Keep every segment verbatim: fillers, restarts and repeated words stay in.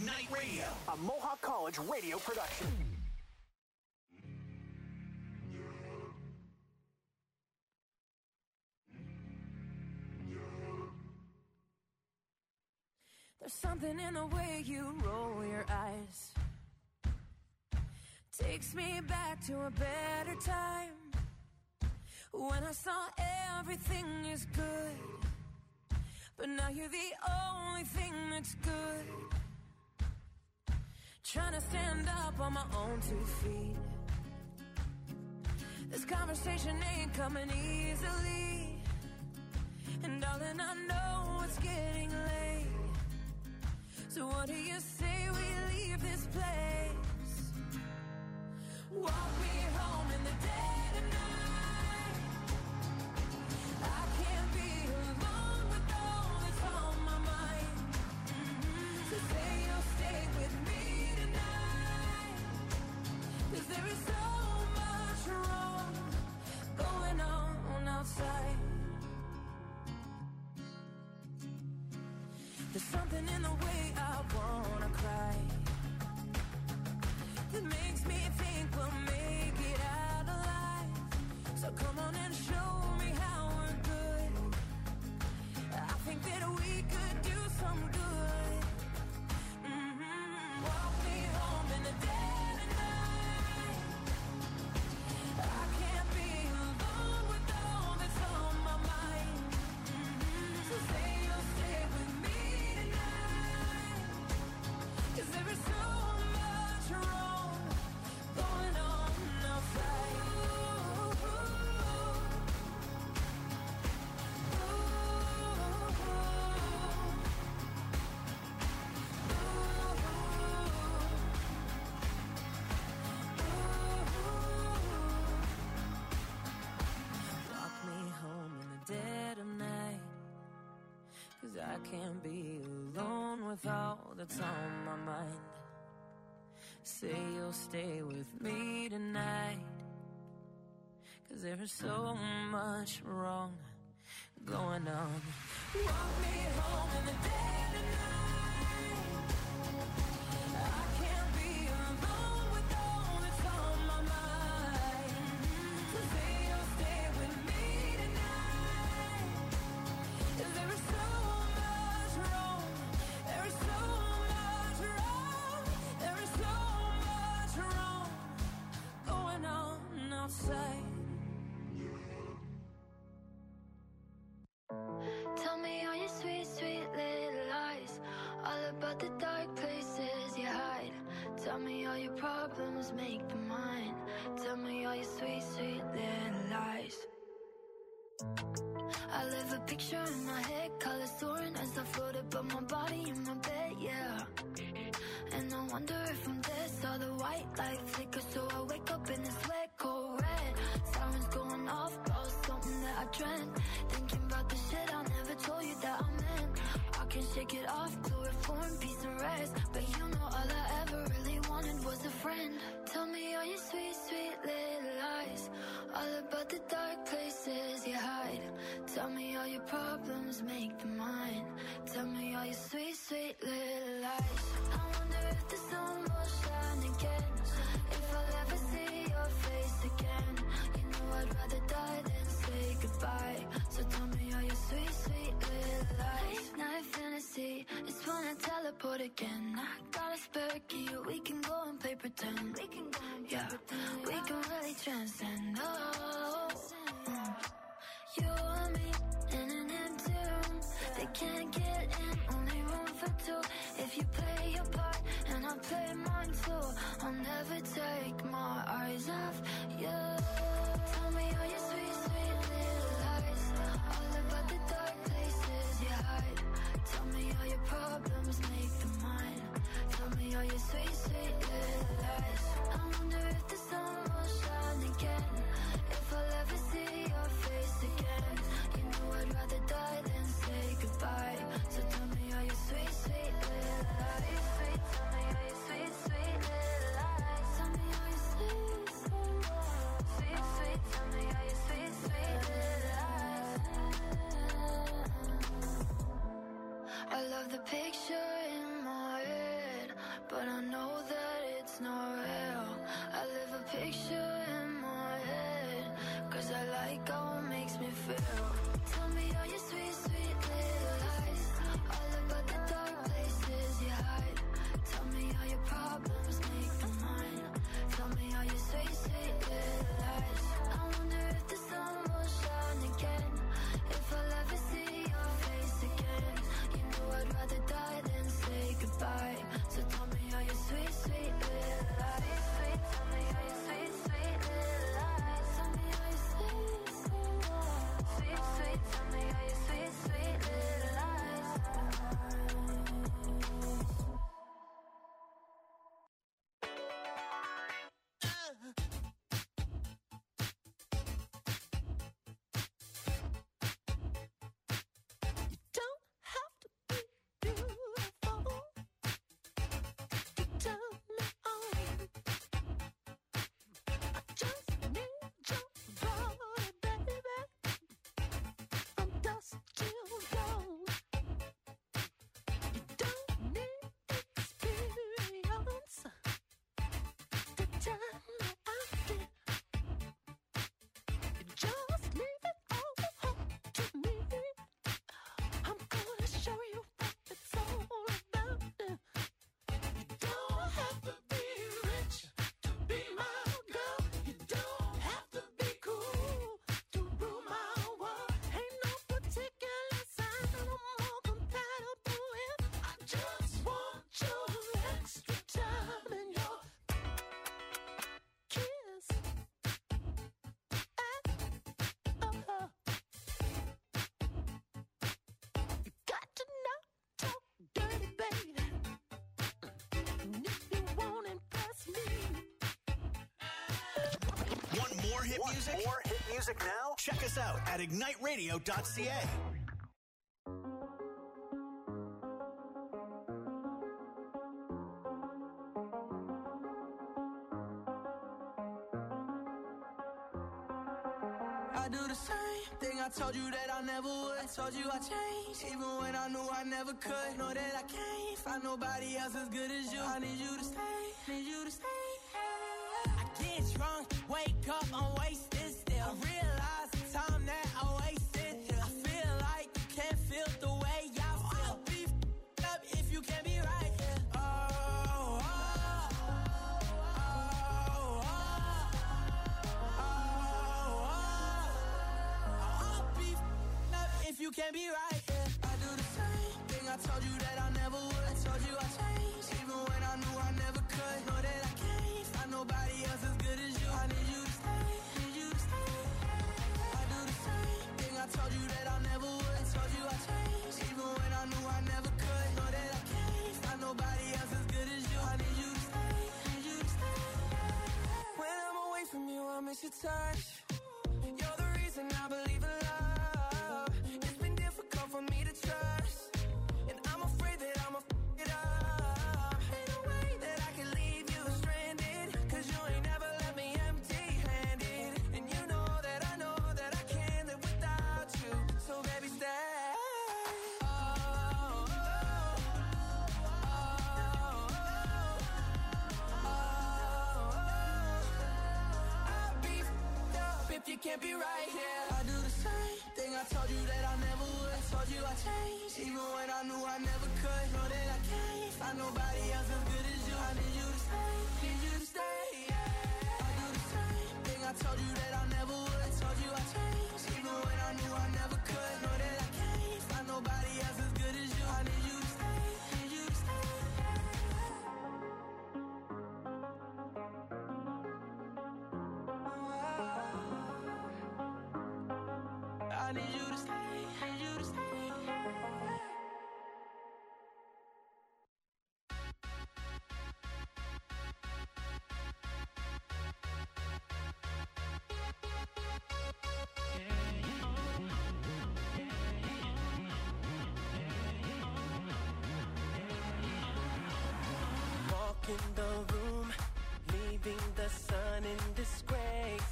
Night Radio, a Mohawk College radio production. There's something in the way you roll your eyes. Takes me back to a better time, when I saw everything is good. But now you're the only thing that's good. Trying to stand up on my own two feet. This conversation ain't coming easily, and darling, I know it's getting late. So what do you say we leave this place? Walk me home in the dead of night. I can't be alone with all that's on my mind. Mm-hmm. So say you'll stay with me tonight, 'cause there is so much wrong going on outside. There's something in the way I wanna cry that makes me think we'll make it out alive. So come on and show me how we're good. I think that we could do some good. Mm-hmm. Walk me home in the dead of night. I can't be alone with all that's on my mind. Mm-hmm. So say you'll stay with me tonight, 'cause there is so much wrong going on outside. Ooh, ooh, Walk me home in the dead of night, 'cause I can't be alone with all that's on my mind. Say you'll stay with me tonight, 'cause there is so much wrong going on. Walk me home in the dead of night. I can't be alone with all that's on my mind. So say you'll stay with me tonight, 'cause there is so much wrong. There is so much wrong. There is so much wrong going on outside. Tell me all your sweet, sweet little lies, all about the dark places you hide. Tell me all your problems, make them mine. Tell me all your sweet, sweet little lies. I live a picture in my head, colors soaring as I float above my body in my bed, yeah. And I wonder if I'm dead, saw the white light flicker, so I wake up in this wet, cold red. Sirens going off, about something that I dreamt. Thinking about the shit I never told you that I meant. I can shake it off, chloroform, peace and rest. But you know all I ever really wanted was a friend. Tell me all your sweet, sweet little lies, all about the dark places you hide. Tell me all your problems, make them mine. Tell me all your sweet, sweet little lies. I wonder if the sun will shine again, if I'll ever see your face again. You know I'd rather die than say goodbye. So tell me all your sweet, sweet little lies. Late night fantasy, it's when I teleport again. I got a spare key, we can go and play pretend. We can go and play yeah, pretend. We can really transcend. Oh, mm. You and me in an empty room, they can't get in, only room for two. If you play your part and I play mine too, I'll never take my eyes off you. Tell me all your sweet, sweet little lies, all about the dark places you hide. Tell me all your problems, make them mine. Tell me all your sweet, sweet little lies. I wonder if the sun will shine again, if I'll ever see your face again. You know I'd rather die than say goodbye. So tell me all your sweet, sweet little lies. Sweet, tell me all your sweet, sweet little lies. Tell me all your sweet, sweet lies. Want more hit Want music? more hit music now? Check us out at ignite radio dot c a. I do the same thing I told you that I never would. I told you I changed, even when I knew I never could. Know that I can't find nobody else as good as you. I need you to stay, need you to stay. I get drunk, wake up, I'm wasted still. I realize the time that I wasted. I feel like you can't feel the way I feel. I'll be f***ed up if you can't be right here. Oh, oh, oh, oh, oh, oh. I'll be f***ed up if you can't be right here. I do the same thing I told you that I never would. I told you I changed, even when I knew I never could. Know that I can't find nobody else as good as you. I need you to stay, need you to stay. I do the same thing I told you that I never would. I told you I changed, even when I knew I never could. Know that I can't find nobody else as good as you. I need you to stay, need you to stay. When I'm away from you, I miss your touch. You're the reason I believe in love. It's been difficult for me to trust, and I'm afraid that I'ma f*** it up. Ain't no way that I can leave you stranded, cause you ain't never left me empty-handed. And you know that I know that I can't live without you. So baby, stay. Oh, oh, oh, oh, oh. I'll be f***ed up if you can't be right here. I do the same thing I told you that I never would. I told you I changed, even when I knew I never could. Know that I can't find nobody else as good as you. I need you to stay, need you to stay. I do the same thing I told you that I never would. I told you I changed, even when I knew I never could. Know that I can't find nobody else as good as you. I need you to stay, need you to stay. I need you to stay, need you to stay. Walk in the room, leaving the sun in disgrace.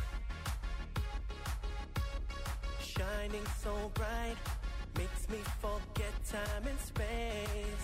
Shining so bright, makes me forget time and space.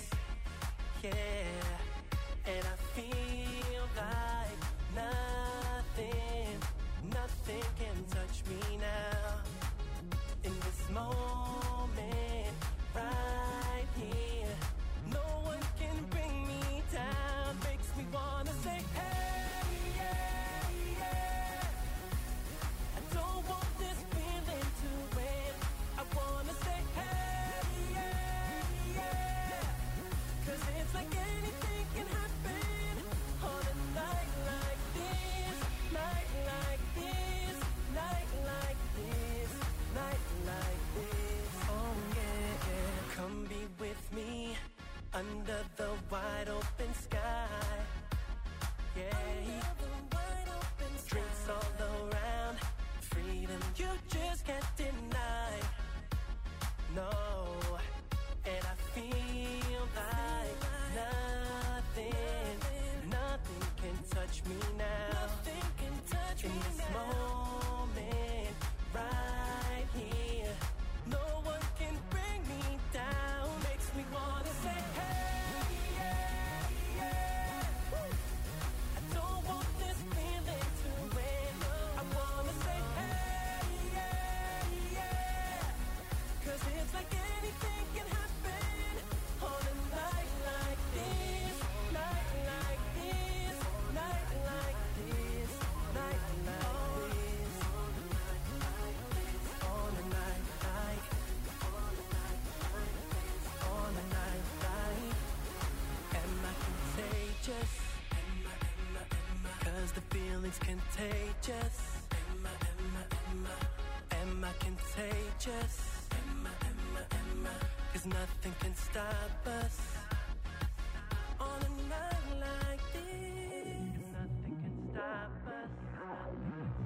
Yeah, and I feel like nothing, nothing can touch me now. In this moment, right here, no one can bring me down. Makes me wanna say, hey, yeah, yeah. I don't want this feeling to end. I wanna say, hey, yeah, yeah. Cause it's like anything can happen on a night like this, night like this, night like this, night like this. Oh yeah, yeah. Come be with me under the wide open sky. Yeah, drinks all around, freedom you just can't deny. No, and I feel like nothing, nothing can touch me now. Nothing can touch me now. In this moment, right here, no one can bring me down. Makes me wanna say, hey, yeah, yeah. Woo. I don't want this feeling to end. I wanna say, hey, yeah, yeah. Cause it's like anything can happen on a night like this, night like this, night like this, night like this, on a night like, on a night like. Am I contagious? Am I, am I, am I? Cause the feeling's contagious. Am I, am I, am I? Am I contagious? Am I, am I, am I? Cause nothing can stop us on a night like this. Nothing can stop us.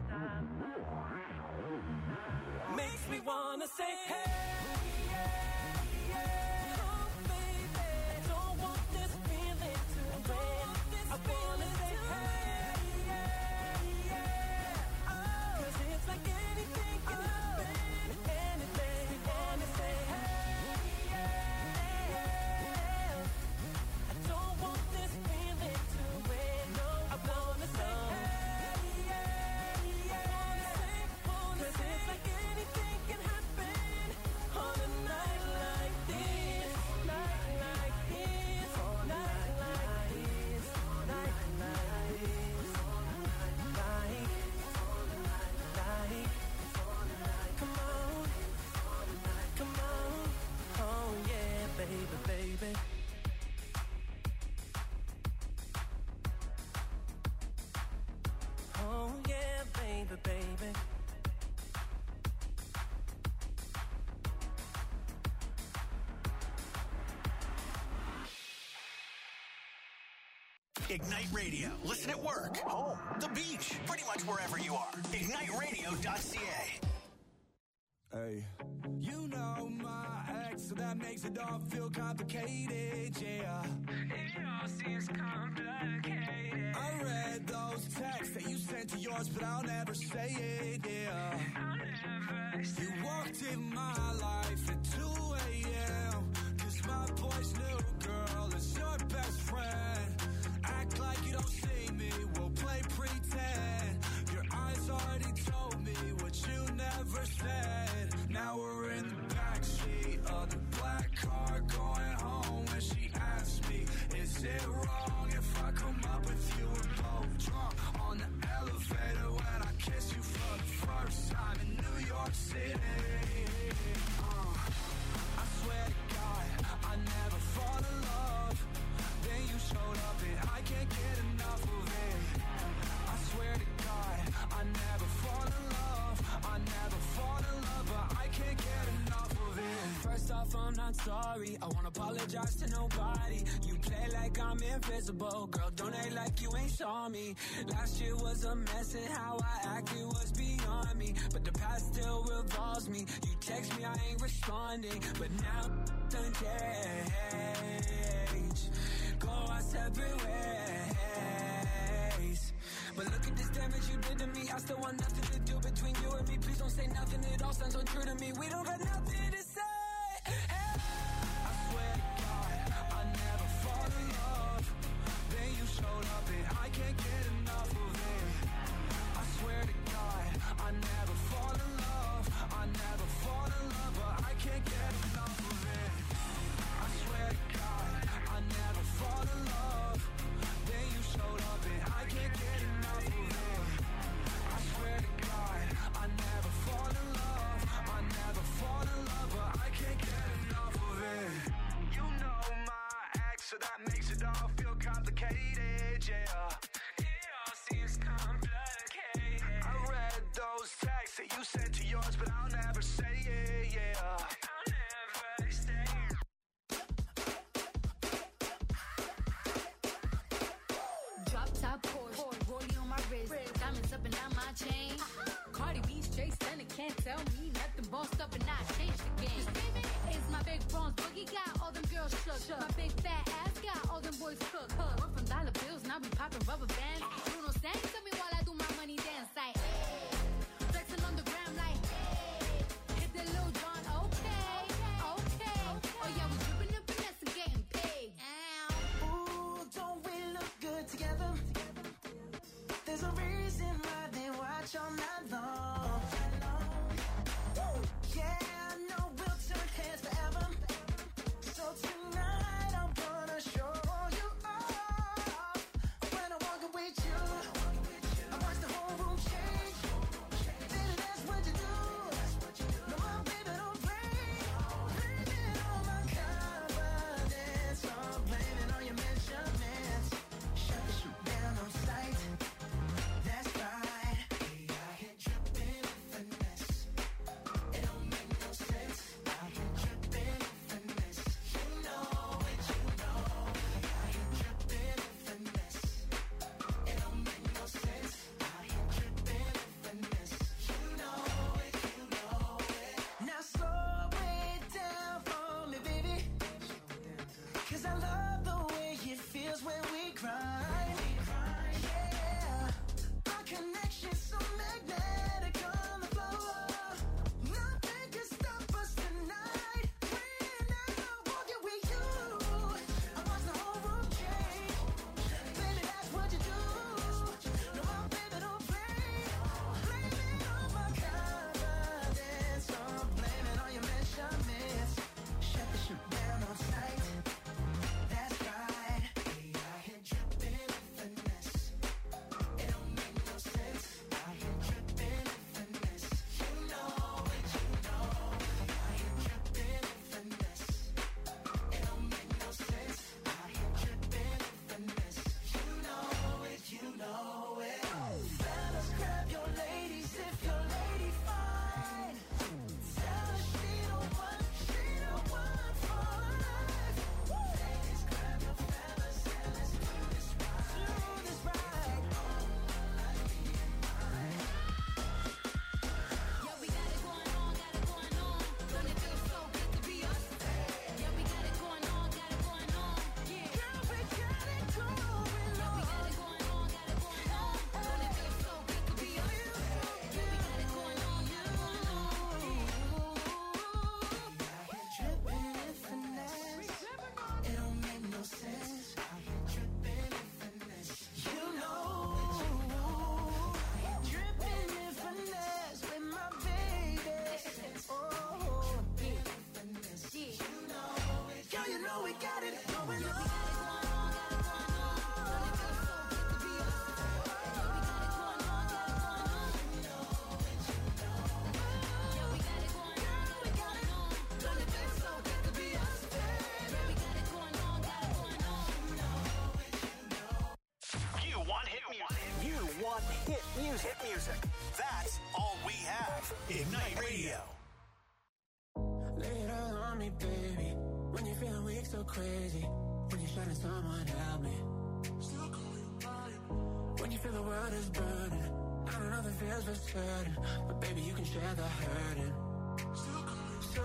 wanna say hey, yeah, yeah. Oh baby, I don't want this feeling to end. I wanna say hey, yeah, yeah. Oh, 'cause it's like anything can happen, anything. We wanna say hey, yeah, yeah. I don't want this feeling to end. No, I wanna say hey, yeah, yeah. 'Cause it's like anything can happen on a night like this, night like this, night like this, night like this, like, like, come on, come on, oh yeah, baby, baby. Oh yeah, baby, baby. Ignite Radio. Listen at work, home, the beach, pretty much wherever you are. ignite radio dot c a. Hey, you know my ex, so that makes it all feel complicated, yeah. It all seems complicated. I read those texts that you sent to yours, but I'll never say it, yeah. I'll never say you walked in my life at two a.m. 'Cause my boy's new girl is your best friend. Act like you don't see me, we'll play pretend. Your eyes already told me what you never said. Now we're in the backseat of the black car going home. When she asked me, is it wrong if I come up with you? We're both drunk on the elevator when I kiss you for the first time in New York City. uh, I swear to God, I never fall in love. Then you showed up and I can't get enough of it. I swear to God, I never fall in love. I never fall in love, but I can't get enough of it. First off, I'm not sorry. I won't apologize to nobody. You play like I'm invisible. Girl, don't act like you ain't saw me. Last year was a mess and how I acted was beyond me. But the past still revolves me. You text me, I ain't responding. But now done change. Go our separate ways. But look at this damage you did to me. I still want nothing to do between you and me. Please don't say nothing, it all sounds untrue to me. We don't got nothing to say. Hey. I swear to God, I never fall in love. Then you showed up and I can't get enough of it. I swear to God, I never fall in love. I never fall in love, but I can't get enough of it. I swear to God, I never fall in love. Then you showed up and I can't get enough of it. I swear to God, I never fall in love. I never fall in love, but I can't get enough of it. You know my ex, so that makes it all feel complicated, yeah. It all seems complicated. I read those texts that you sent to yours, but I'll never say it, yeah. I'll never say it. Drop top Porsche, rollie on my wrist, diamonds up and down my chain. Cardi B straight stunning, can't tell me nothing. Bossed up and I changed the game. It's my big bronze boogie, got all them girls shook. My big fat ass got all them boys cooked. We're from dollar bills, now we popping rubber bands. Bruno sang to me while I do my money dance like flexing on the gram like hit the Lil Jon, okay, okay. Oh yeah, we dripping and finesse and getting paid. Ooh, don't we look good together? There's a reason why they watch all night long. Yeah, I know we'll turn heads forever. So tonight I'm gonna show you all. Ignite Radio. Lay it all on me, baby. When you're feeling weak, so crazy. When you're shining, someone help me. When you feel the world is burning, I don't know if it feels for certain, but baby, you can share the hurting. So,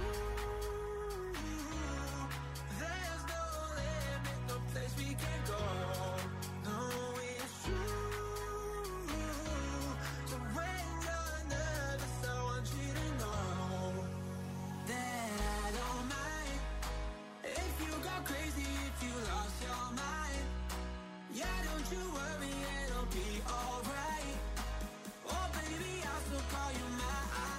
there's no limit, no place we can go. No, it's true. So when you're nervous, I want you to know that I don't mind if you go crazy, if you lost your mind. Yeah, don't you worry, it'll be alright. Oh, baby, I'll still call you mine.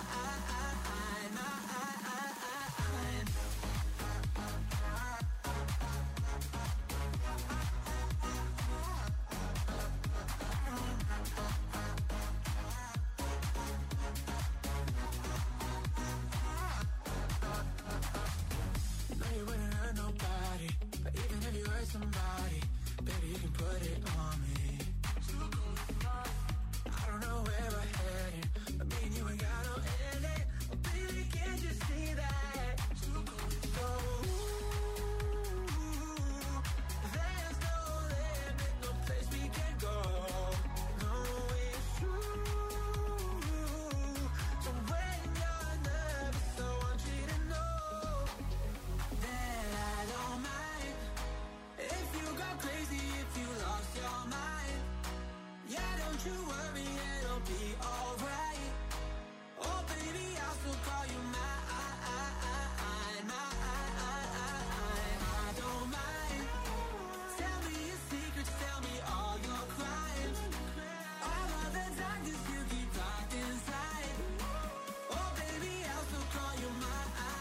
Somebody, baby, you can put it on me. I don't know where we're heading, but me and you ain't got no ending. Oh, baby, can't you see that? So, there's no limit, no place we can go. No, it's true. So when you're nervous, I want you to know that I don't mind if you go crazy, if you lost your mind. Yeah, don't you worry, it'll be alright. Oh, baby, I'll still call you mine. I don't mind. Tell me your secrets, tell me all your crimes. All of the darkness you keep locked inside. Oh, baby, I'll still call you mine.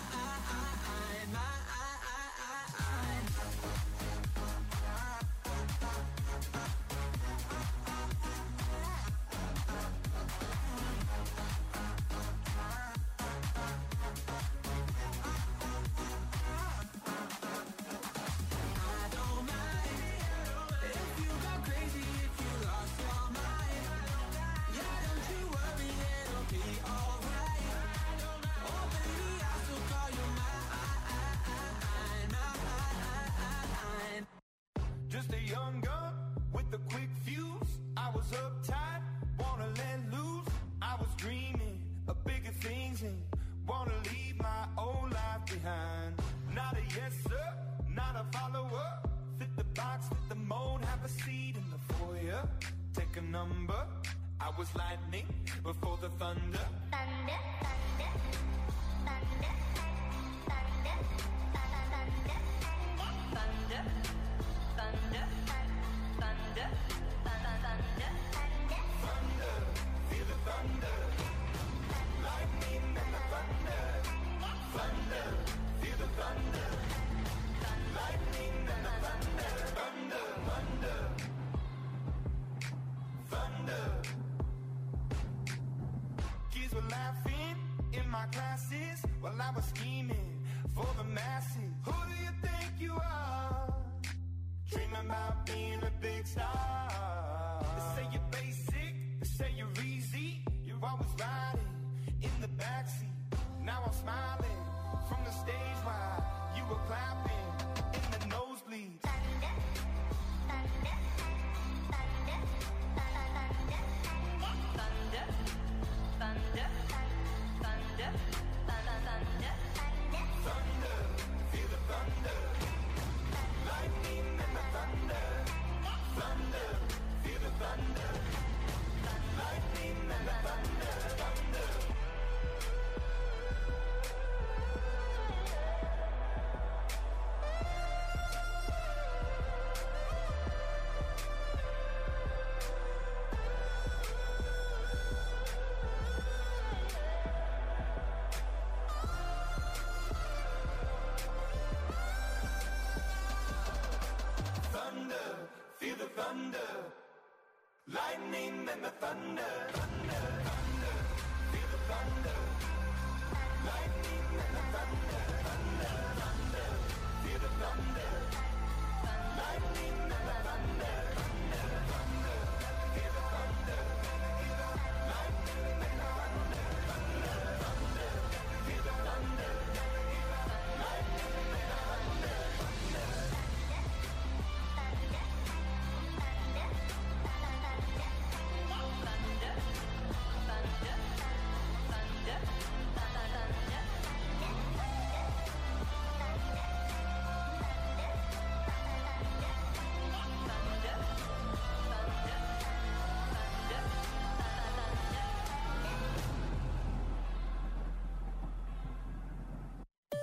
Just a young gun with a quick fuse. I was uptight, wanna let loose. I was dreaming of bigger things and wanna leave my old life behind. Not a yes sir, not a follower. Fit the box, fit the mold, have a seat in the foyer. Take a number. I was lightning before the thunder. Thunder, thunder, thunder, thunder, thunder, thunder. Thunder, thunder, thunder, thunder, thunder, Feel the thunder, lightning and the thunder. Thunder, feel the thunder, lightning and the thunder. Thunder, thunder, thunder. Kids were laughing in my classes while I was scheming for the masses. Who do you think you are? Dreaming about being a big star. They say you're basic, they say you're easy. You're always riding in the backseat. Now I'm smiling from the stage while you were clapping in the nosebleeds. thunder, thunder, thunder, thunder, thunder, thunder, thunder, thunder, Thunder, feel the thunder, lightning and the thunder. Thunder, feel the thunder, lightning and the thunder. Thunder. Feel the thunder, lightning and the thunder, thunder, thunder. Feel the thunder, lightning and the thunder, thunder, thunder. Feel the thunder, lightning and the thunder, thunder, thunder. Feel the thunder, lightning and the thunder, thunder.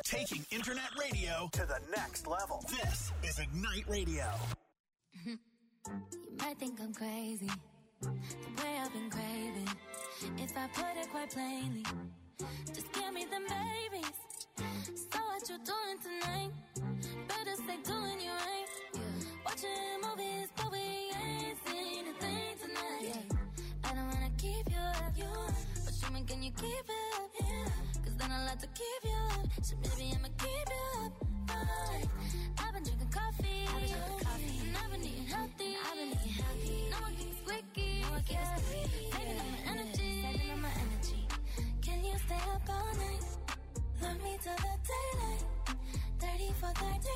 Taking internet radio to the next level. This is Ignite Radio. You might think I'm crazy, the way I've been craving. If I put it quite plainly, just give me them babies. So what you doing tonight? Better stay doing you right. Watching movies, but we ain't seen a thing tonight. Yeah. I don't wanna keep you up, you up. But show me, can you keep it up? Yeah. Cause then I'll have to keep you up. So maybe I'ma keep you up. Right. I've been drinking coffee, I've been drinking coffee. And I've been eating healthy, I've been eating healthy. No one keeps squeaky, no one keeps squeaky. Saving up my energy, saving up my energy. Can you stay up all night? Love me till the daylight. thirty for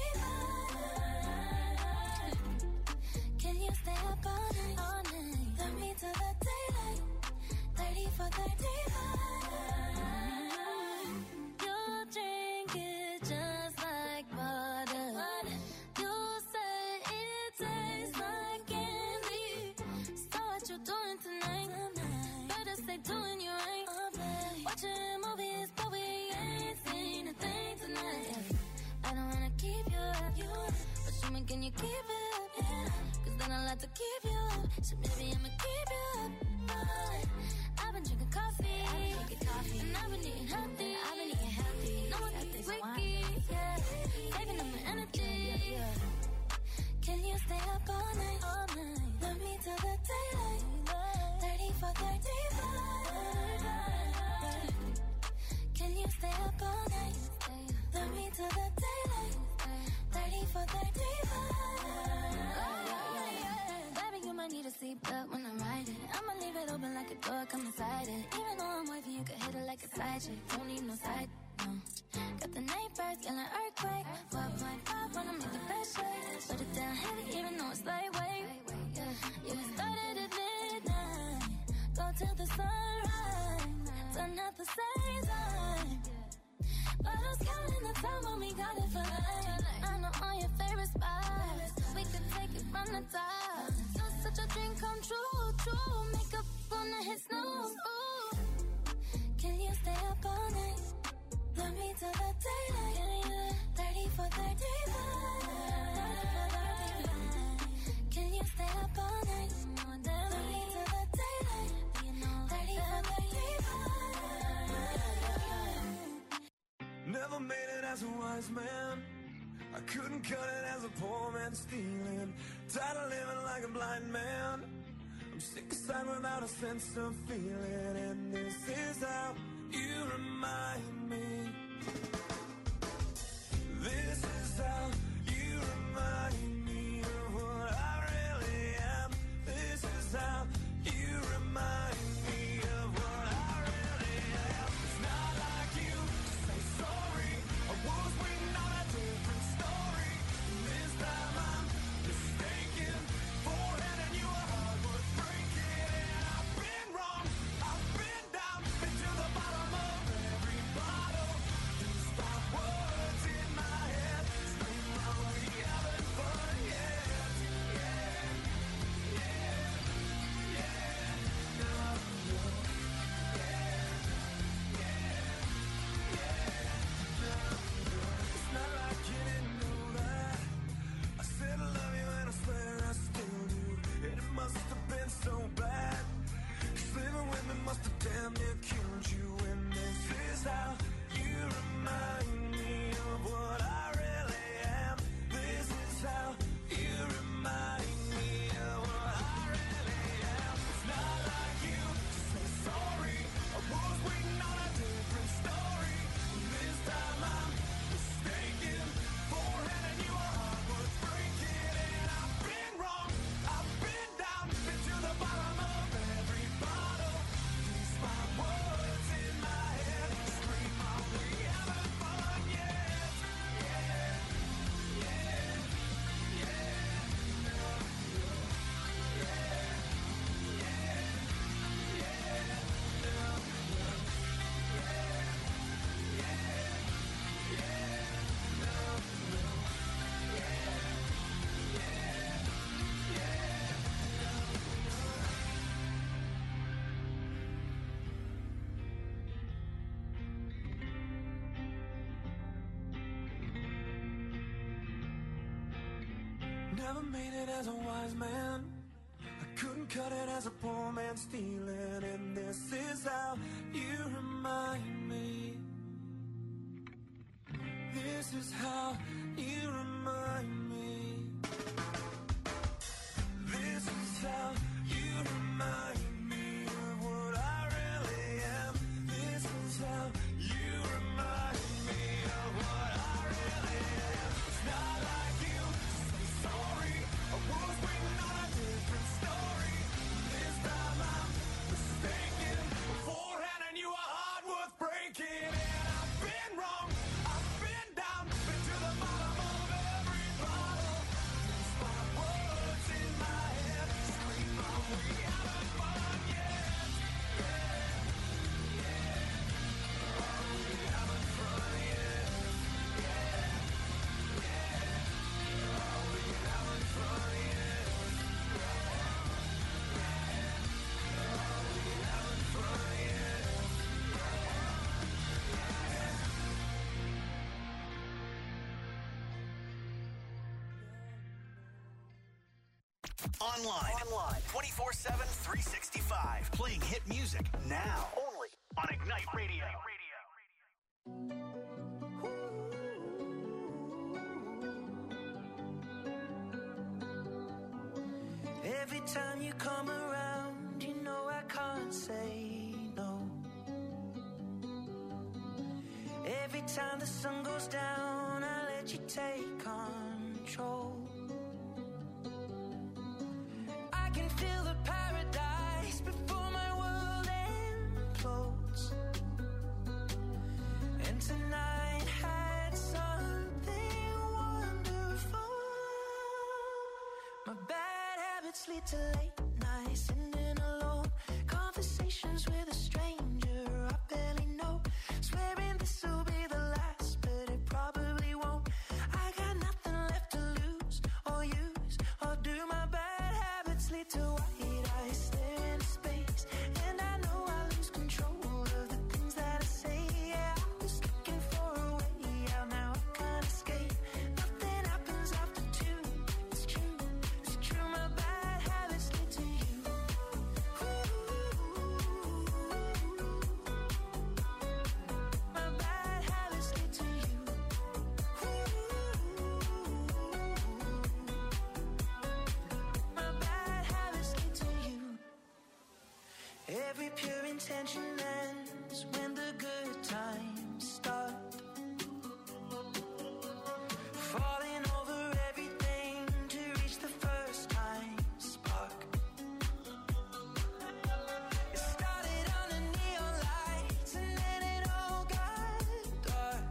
thirty-five. Can you stay up all night? All night. Love me till the daylight. thirty for thirty-five. You drink it just like water. You say it tastes like candy. So what you doing tonight? Better stay doing you right. Watching movies, but we ain't seen a thing tonight. I don't wanna keep you up, you up. But show me, can you keep it up? Yeah. Cause then I'll have to keep you up. So maybe I'ma keep you up. Right. I've been drinking coffee, I've been drinking coffee. And I've been eating healthy, I've been eating healthy. No one keeps squeaky, yeah. Saving up my energy, yeah, yeah. Can you stay up all night? All night. Love me till the daylight. thirty for thirty-five. Can you stay up all night? Love me till the daylight. thirty for thirty-five. Baby, you might need a seatbelt when I'm riding. I'ma leave it open like a door, come inside it. Even though I'm wifey, you can hit it like a side chick. Don't need no side, no. Got the night birds, feeling earthquake. four point five, wanna make the best shake. Put it down heavy, even though it's lightweight. You started at midnight, go till the sunrise. Done at the same time. But who's counting the time when we got it for life? I know all your favorite spots. We could take it from the top. Not such a dream come true, true. Makeup gonna hit snooze. Ooh. Can you stay up all night? Love me till the daylight. thirty for thirty-five. Can you stay up all night? Love me till the daylight. thirty for thirty-five. Never made it as a wise man. I couldn't cut it as a poor man stealing. Tired of living like a blind man. I'm sick aside without a sense of feeling. And this is how you remind me. This is how you remind me of what I really am. This is how you remind me of what I really am. It's not like you to say sorry. I was waiting on a different story. This time I'm mistaken for handing you a heart worth breaking. And I've been wrong, I've been down, been to the never made it as a wise man. I couldn't cut it as a poor man stealing. And this is how you remind me. This is how you remind me. This is how you remind me of what I really am. This is how you remind me of what I really am. It's not like you to say sorry. I was waiting on a different story. This time I'm mistaken. Beforehand I knew a heart worth breaking. And I've been wrong, I've been down, been to the bottom of every bottle. These my words in my head scream out, we haven't fun yet. Yeah, yeah. Oh, we haven't fun yet. Yeah, yeah. Oh, we haven't fun yet. Online. Online. twenty-four seven, three sixty-five. Playing hit music now. Only on Ignite Radio. Every time you come around, you know I can't say no. Every time the sun goes down, I let you take control. I can feel the paradise before my world implodes. And tonight had something wonderful. My bad habits lead to late nights, sitting alone. Conversations with a stranger I barely know. Swearing this will be the last, but it probably won't. I got nothing left to lose or use or do. My bad habits lead to white eyes stare into space, and I know I lose control of the things that I say. Yeah, I was looking for a way out, now I can't escape. Nothing happens after two. It's true, it's true. My bad habits lead to you. My bad habits lead to you. My bad habits lead to you. Every pure intention ends when the good times start. Falling over everything to reach the first time spark. It started under neon lights and then it all got dark.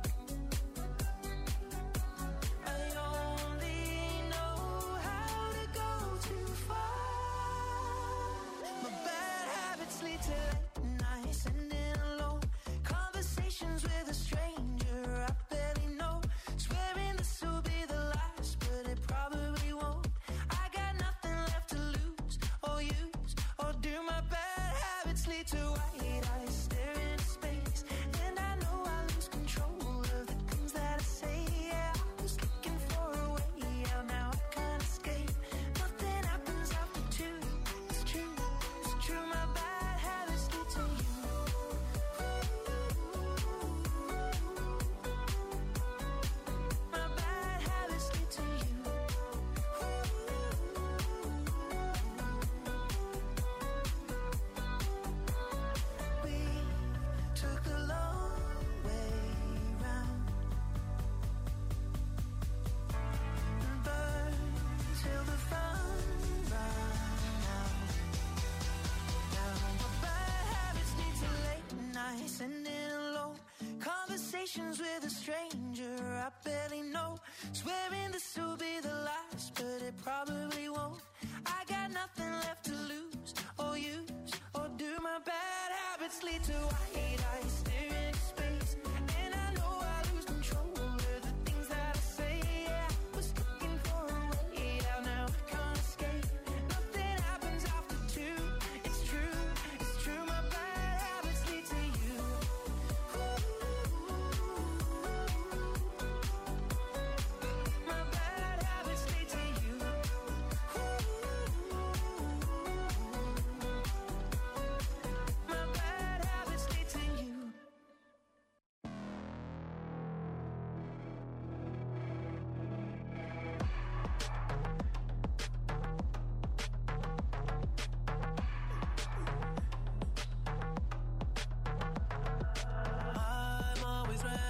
I only know how to go too far. My bad habits lead to late nights, sitting alone. Conversations with a stranger I barely know. Swearing this will be the last, but it probably won't. I got nothing left to lose or use or do. My bad habits lead to white eyes staring into space, and I know I lose control of the things that I say. Yeah, I was looking for a way out, now I can't escape. Nothing happens after two. It's true, it's true. My bad habits lead to you. My bad habits lead to you. We took the long way round and burned till the fun ran out. Now my bad habits lead to late nights, sitting alone. Conversations with a stranger I barely know. Swearing this will be the last, but it probably won't. I got nothing left to lose or use or do. My bad habits lead to white eyes staring into space, and I know I lose control of the things that I say. Yeah, I was looking for a way out, now I can't escape. Nothing happens after two. It's true, it's true. My bad habits lead to you. My bad habits lead to you.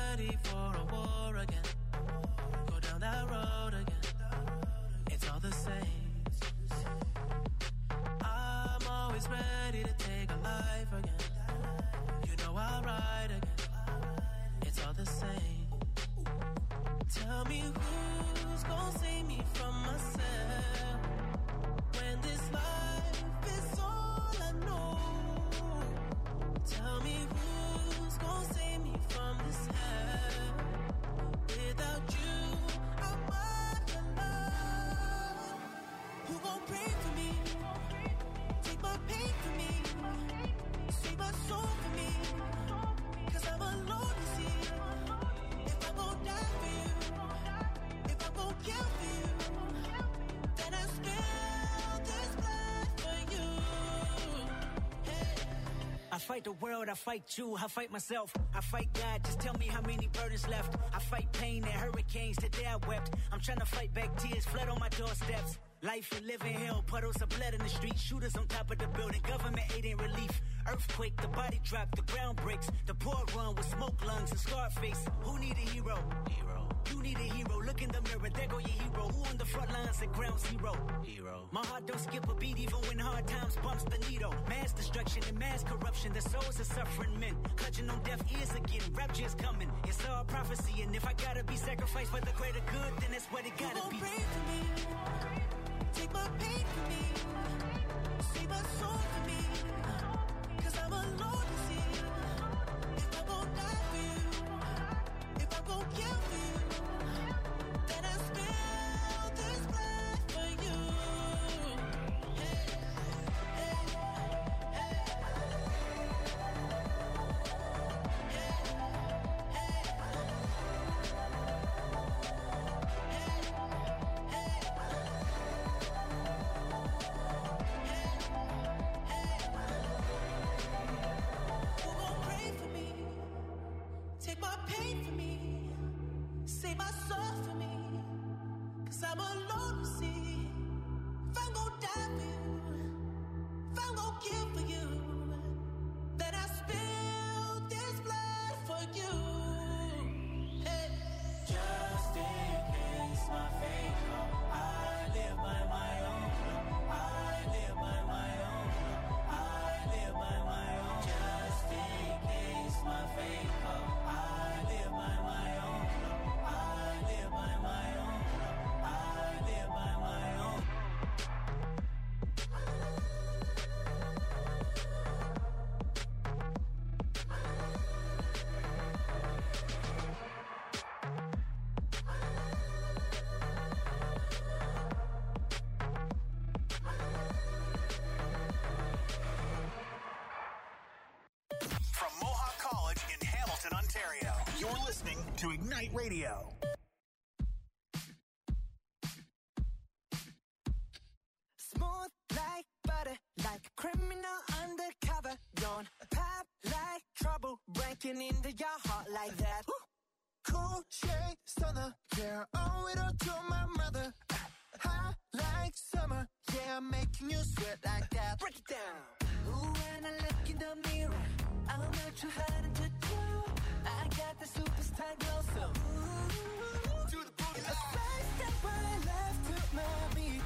ready for a war again. Go down that road again. It's all the same. I'm always ready to take a life again. You know I'll ride again. It's all the same. Tell me who's gonna save me from myself when this life is all I know. Tell me who's gonna save me from this hell. Without you, I'm alone. Who gon' pray for me? Take my pain for me. Save my soul for me. Cause I'm alone to see. If I'm gon' die for you, if I'm gon' kill for you, then I spill this blood for you. I fight the world, I fight you, I fight myself, I fight God, just tell me how many burdens left. I fight pain and hurricanes, today I wept. I'm trying to fight back tears, flood on my doorsteps. Life and living hell, puddles of blood in the street, shooters on top of the building, government aid ain't relief. Earthquake, the body drop, the ground breaks, the poor run with smoke lungs and scarred face. Who need a hero? Hero. You need a hero, look in the mirror, there go your hero. Who on the front lines at ground zero? Hero. My heart don't skip a beat even when hard times bumps the needle. Mass destruction and mass corruption, the souls of suffering men. Clutching on deaf ears again, rapture's coming. It's all prophecy, and if I gotta be sacrificed for the greater good, then that's what it gotta Who be. gon' pray for me? Take my pain for me. Save my soul for me. Cause I'm alone to see. If I'm gon' die for you, if I'm gon' kill for you, then I spill this blood for you. Hey, hey, hey. Who gon' pray for me? Take my pain for me. Save my soul for me. Cause I'm alone to see. If I'm gon' die for you, if I'm gon' kill for you, then I spill this blood for you. Hey. Just in case my fate come, I live by my own. I live by my own. I live by my own. Just in case my fate come, I live by my own. I live by my own. I live by my own. From Mohawk College in Hamilton, Ontario, you're listening to Ignite Radio. Smooth like butter, like a criminal undercover. Don't pop like trouble, breaking into your heart like that. Cool shade stunner, yeah, owe it all to my mother. Hot like summer, yeah, I'm making you sweat like that. Break it down. Ooh, when I look in the mirror, I'm not too hard to do. I got the superstar glow, so ooh, to the boogie line. A side step right left to my beat.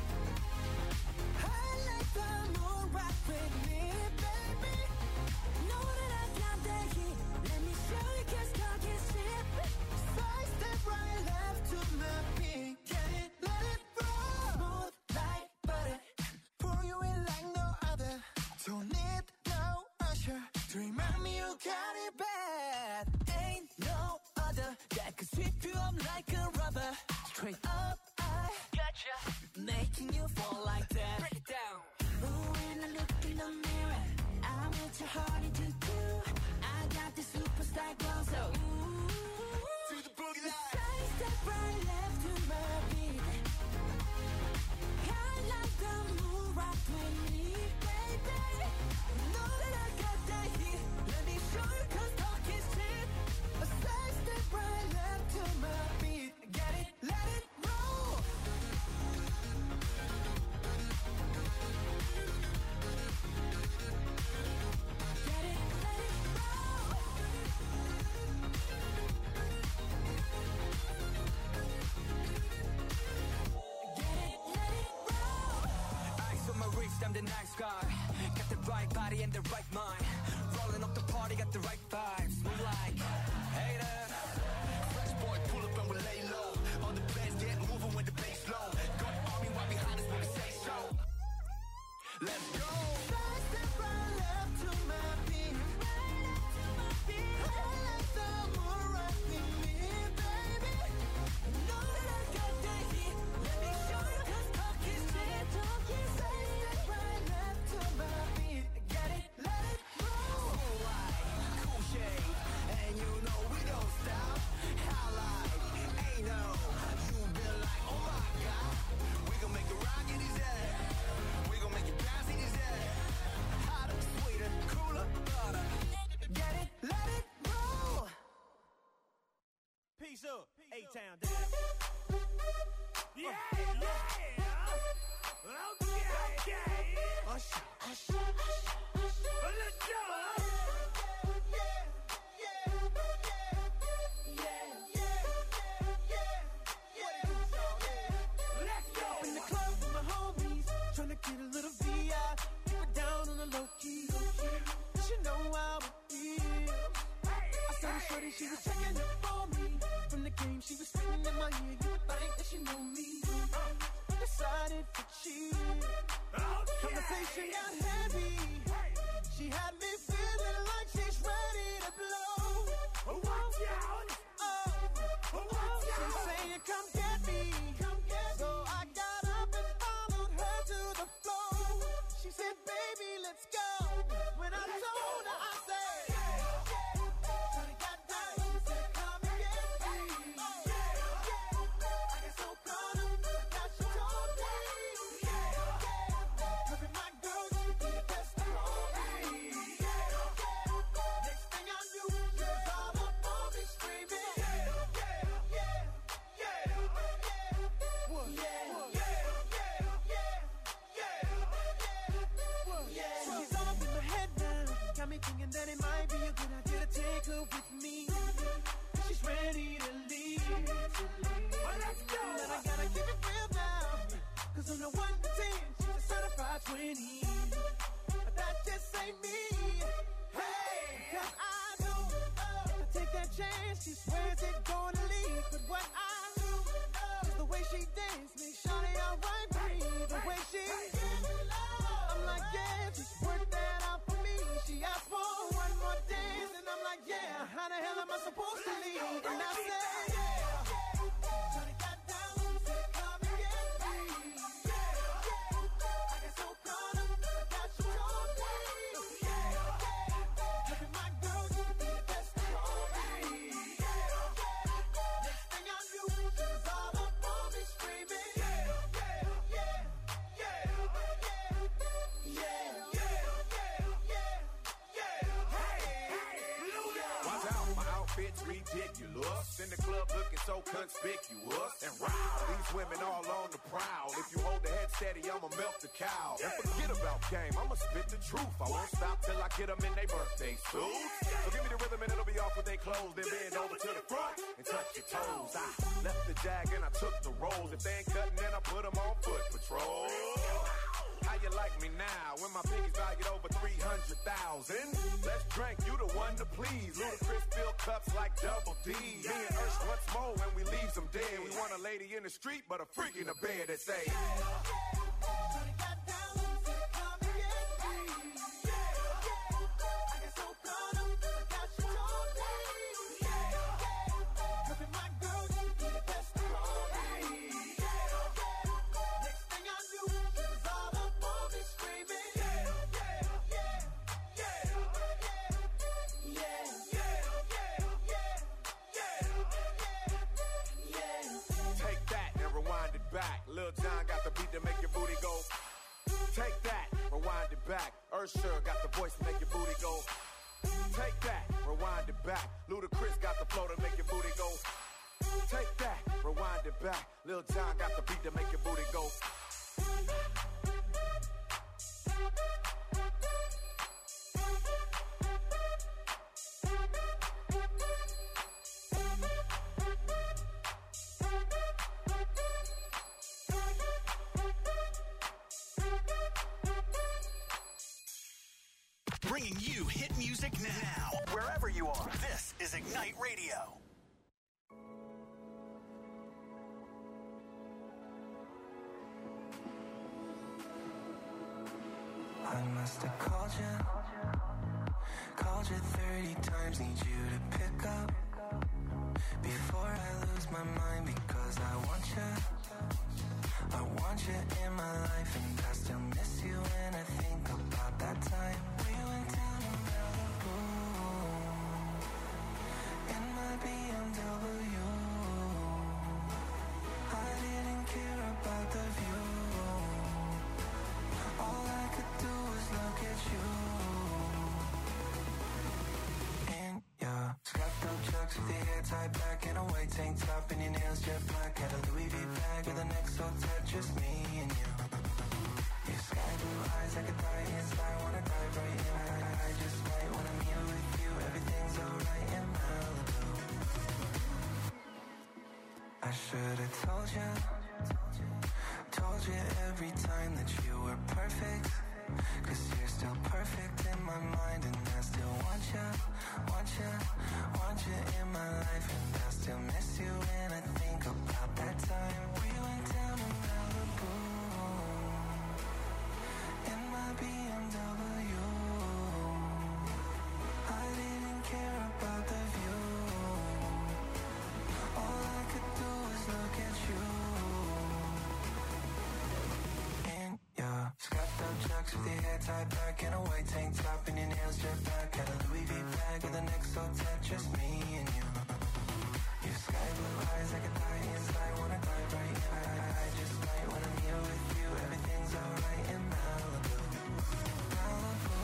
I like the moon rock with me, baby. Know that I got that heat. Let me show you, cause talk is cheap. Side step right left to my beat. Get it, let it roll. Smooth like butter. Pour you in like no other. Don't need no usher to remind me you got it bad. Ain't no other that could sweep you up like a rubber. Straight up, I gotcha, making you fall like that. Break it down. Ooh, when I look in the mirror, I'm not too hard to do. I got the superstar glow, so ooh, to the boogie line. Side step right left to my beat. I like the moon rock with me, baby. Know that I got that heat. Let me show you, cause talk is cheap. A side step right left to my beat. Get it, let it roll. Get it, body and the right mind. Rolling up the party, got the right vibes. Move like haters. Fresh boy, pull up and we lay low. All the bands get moving with the bass low. Got army right behind us when we say so. Let's go. Side step right left to my beat. Right up to my beat. I like the more rock with me, baby. Know that I got that heat. Let me show you 'cause talk is cheap. Talk is side step right left to my beat. Get it, let it roll. Cool white, cool shade, and you know we don't stop. How like, ain't no, you been like, oh my god. We gon' make it rock in his head. We gon' make it bounce in his head. Hotter, sweeter, cooler, butter. Get it, let it roll. Peace up, A-Town down. Yeah, yeah. Okay, okay. Usher, usher, usher, usher. Let's go. Let's go. Up in the club with my homies, tryna get a little V I. Keep it down on the low key. She know how it feel. I saw her shorty, she was checking up for me. From the game, she was spitting in my ear. You would think that she know me. Decided to cheat. Conversation got heavy. She had me feeling like she's ready to blow. Watch out. Oh, she's saying, come get me. So I got up and followed her to the floor. She said, baby, let's go. When I told her, I said, shawty got down. She said, come and get me. I got so caught up that she told me. Look at my girl, she be the best of all me. Next thing I knew, she was all up on me screaming. She's all up in my head now. Got me thinking that it might be a good idea to take her with me. She's ready to leave. Let's go. But I gotta keep it real now. 'Cause on the one to ten, she's a certified twenty. But that just ain't me. Hey, 'cause I know if I take that chance, she swears it's gonna leave. But what I do is the way she dance makes shawty alright with me. The way she, I'm like, yeah, just work that out for me. She asked for one more dance, and I'm like, yeah, how the hell am I supposed to leave? And I said, yeah. Shawty got down, she said, come and get me. I got so caught up that she told me. Look at my girl, she be the best of all me. Next thing I knew, she was all up on me screaming. Watch out, my outfit's ridiculous. In the club looking so conspicuous. And wow, these women all on the prowl. If you hold the head steady, I'ma melt the cow. And forget about game, I'ma spit the truth. I won't stop till I get them in their birthday suits. So give me the rhythm and it'll be off with their clothes. Then bend over to the front and touch your toes. I left the jag and I took the rolls. If they ain't cutting, then I put them on foot patrol. How you like me now when my piggy's valued over three hundred thousand? Let's drink, you the one to please. Ludacris fill cups like Double D. Me and Ursh once more when we leave them dead. We want a lady in the street, but a freak in the bed that say, Shawty got down, she said, come and get me. I got so caught up that she told me. Look at my girl, she be the best of all me. Next thing I knew, she was all up on me screaming. take that and rewind it back. Lil Jon got the beat to make your booty go. Take that, rewind it back. Usher got the voice to make your booty go. Take that, rewind it back. Ludacris got the flow to make your booty go. Take that, rewind it back. Lil Jon got the beat to make your booty go. music now. Wherever you are, this is Ignite Radio. I must have called you, called you thirty times, need you to pick up before I lose my mind, because I want you, I want you in my life, and I still miss you when I think about that time we went down to Malibu in my B M W. I didn't care about the view, all I could do was look at you. In your scuffed up chucks with your hair tied back in a white tank top and your nails jet black, had a Louis V bag with the neck so tight, just me and you. Your sky blue eyes, I could die inside, wanna dive right in. I, I just might when I'm here with you, everything's alright in Malibu. I should've told you, told you every time that you were perfect, cause you're still perfect in my mind, and I still want you, want you, want you in my life, and I still miss you when I think about that time we went down to Malibu in my B M W. I didn't care about the view, all I could do was look at you. In your scuffed up chucks with your hair tied back in a white tank top and your nails jet black, had a Louis V bag with a neck so tight, just me and you. Your sky blue eyes, I could die inside, wanna dive right in. I, I, I just might when I'm here with you, everything's alright in Malibu. Malibu.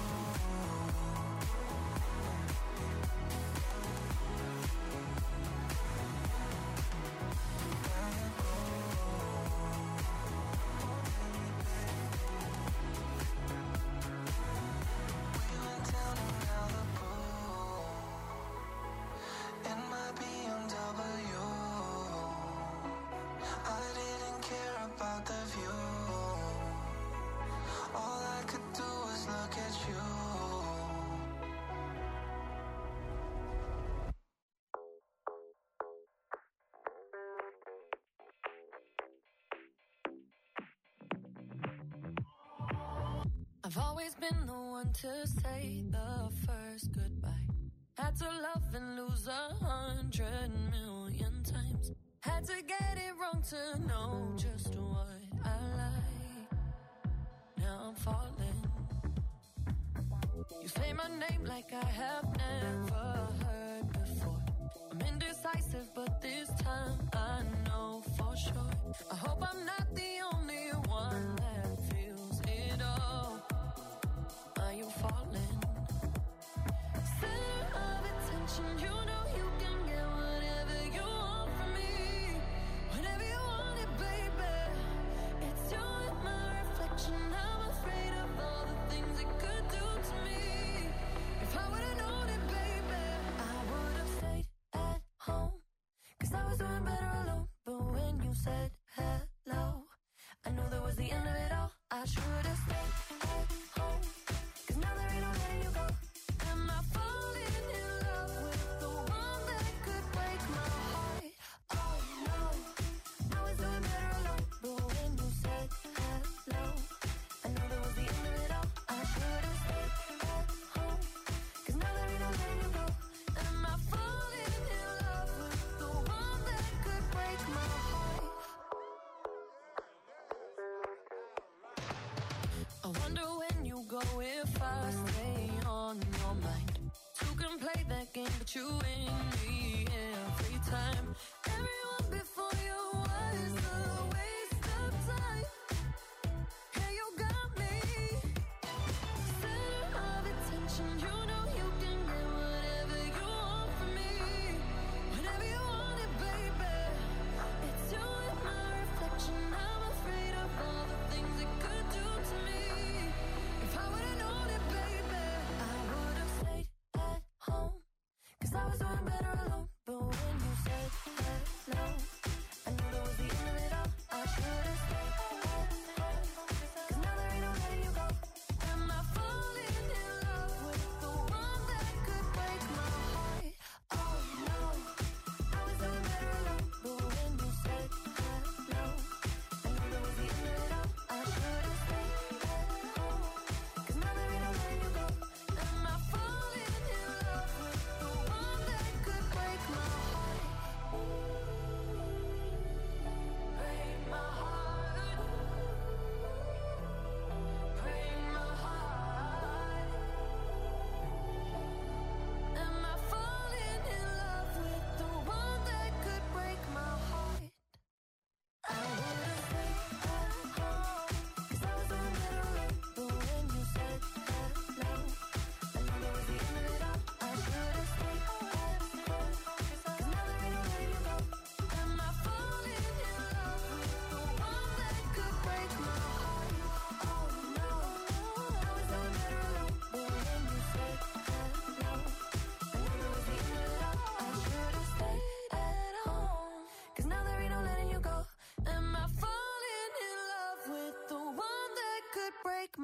I've always been the one to say the first goodbye. Had to love and lose a hundred million times. Had to get it wrong to know just what I like. Now I'm falling. You say my name like I have never heard before. I'm indecisive, but this time I know for sure. I hope I'm not the only one that feels it all. Are you falling? Center of attention, you know you can get whatever you want from me. Whenever you want it, baby. It's you and my reflection. I'm afraid of all the things it could do to me. If I would've known it, baby, I would've stayed at home, cause I was doing better alone. But when you said hello, I knew that was the end of it all. I should've stayed at home, cause now there ain't no letting you go. Am I falling in love with the one that could break my heart? Oh no, I was doing better alone. But when you said hello, I knew that was the end of it all. I should've stayed at home, cause now there ain't no letting you go. Am I falling in love with the one that could break my heart? I wonder when you go if I stay on your mind. Two can play that game, but you win me every time. Everyone before you was a waste of time. Yeah, you got me. Center of attention, you know you can get whatever you want from me. Whenever you want it, baby. It's you and my reflection. I'm afraid of all the things it could do to me. If I would've known it, baby, I would've stayed at home, cause I was doing better alone. But when you said hello, I knew that was the end of it all. I should've stayed at home, cause now there ain't no letting you go. Am I falling in love with the one that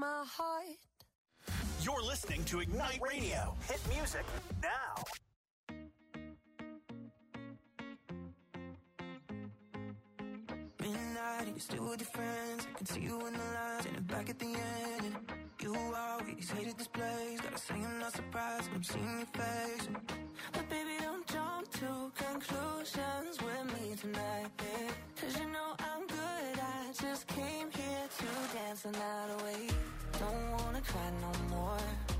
my heart. You're listening to Ignite Radio. Hit music now. Midnight, you're still with your friends. I can see you in the lines and back at the end. And you always hated this place. Gotta say I'm not surprised when I'm seeing your face. But baby, don't jump to conclusions with me tonight, yeah. Cause you know I'm good. I just came here to dance the night away. Don't wanna cry no more.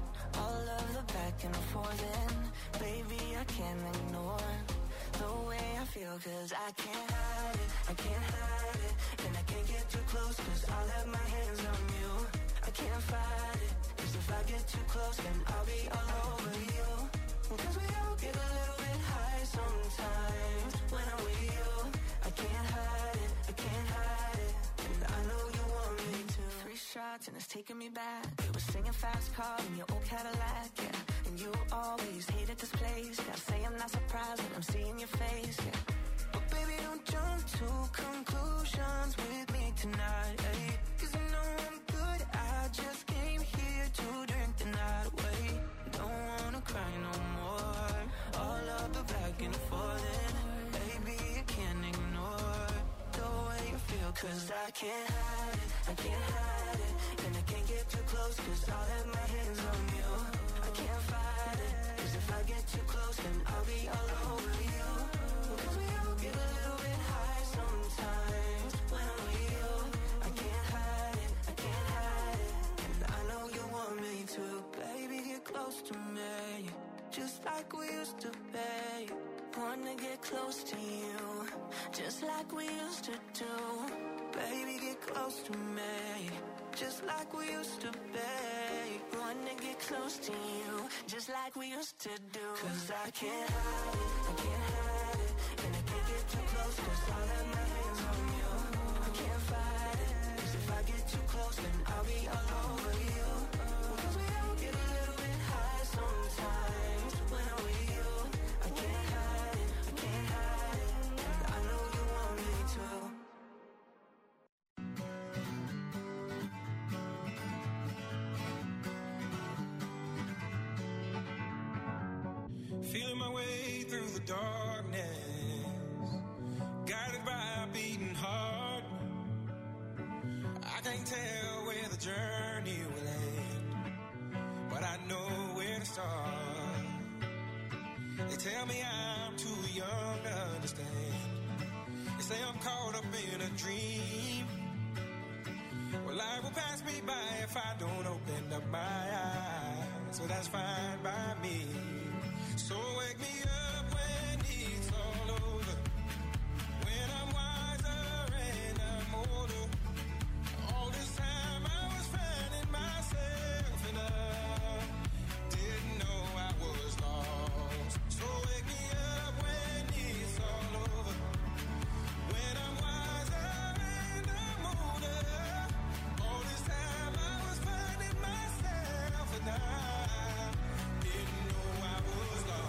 All of the back and forth, and baby, I can't ignore the way I feel, cause I can't hide it, I can't hide it, and I can't get too close, cause I'll have my hands on you. I can't fight it, cause if I get too close, then I'll be all over you. Cause we all get a little bit high sometimes when I'm with you. I can't hide it, I can't hide it, and I know you want me to. Three shots and it's taking me back. We were singing fast car in your old Cadillac, yeah. And you always hated this place. Gotta say I'm not surprised when I'm seeing your face, yeah. But baby, don't jump to conclusions with me tonight, eh? Cause you know I'm good. I just came here to drink the night away. Don't wanna cry no more. All of the back and forth, and baby, I can't ignore the way you feel, cause I can't hide it, I can't hide it, and I can't get too close, cause I'll have my hands on you. I can't fight it, cause if I get too close, then I'll be all over you. Cause we all get a little bit high sometimes when I'm with you. I can't hide it, I can't hide it, and I know you want me to. Baby, get close to me, just like we used to be. Wanna get close to you, just like we used to do. Baby, get close to me, just like we used to be. Wanna get close to you, just like we used to do. Cause I can't hide it, I can't hide it, and I can't get too close, cause I'll have my hands on you. I can't fight it, cause if I get too close, then I'll be all over you. Cause we all get a little bit high sometimes when I'm with you. I can't hide it, I can't hide it, and I know you want me to. Feeling my way through the darkness, guided by a beating heart. I can't tell where the journey will end, but I know where to start. They tell me I'm too young to understand. They say I'm caught up in a dream. Well, life will pass me by if I don't open up my eyes. So that's fine by me. So wake me up when it's all over, when I'm wiser and I'm older. All this time I was finding myself and I didn't know I was lost. So wake me up when it's all over, when I'm wiser and I'm older. All this time I was finding myself and I didn't know I was lost.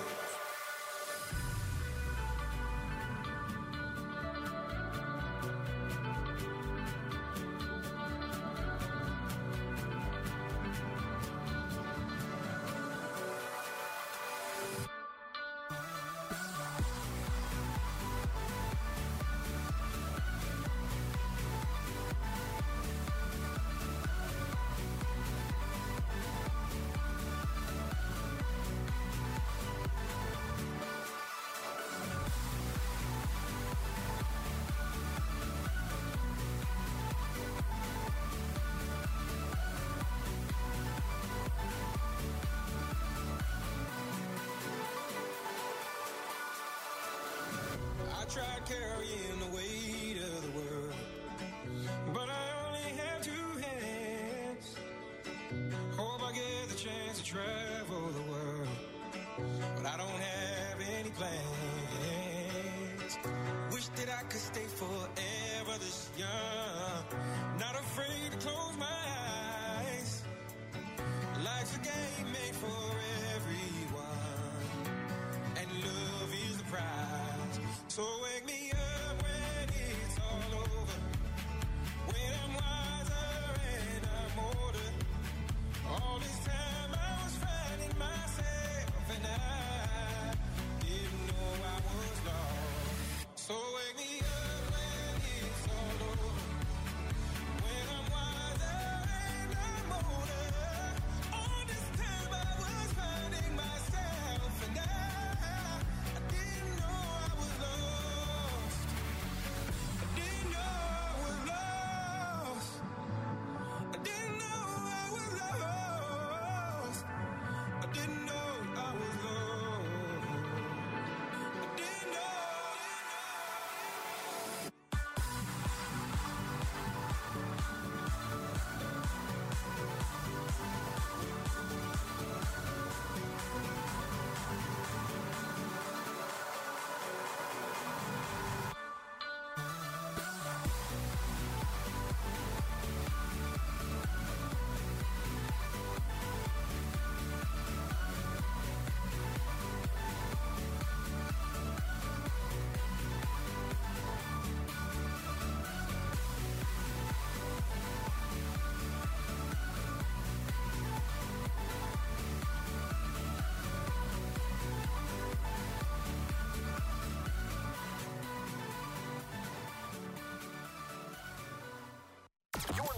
I tried carrying the weight of the world, but I only have two hands. Hope I get the chance to travel the world, but I don't have any plans. Wish that I could stay forever this young, not afraid to close my eyes. Life's a game made for everyone, and love is the prize. So wake me up when it's all over, when I'm wiser and I'm older.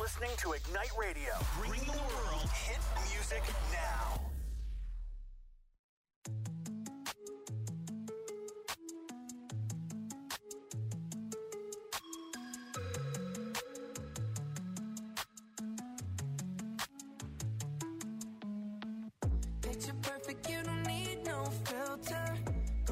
listening to Ignite Radio. Bring the world hit music now.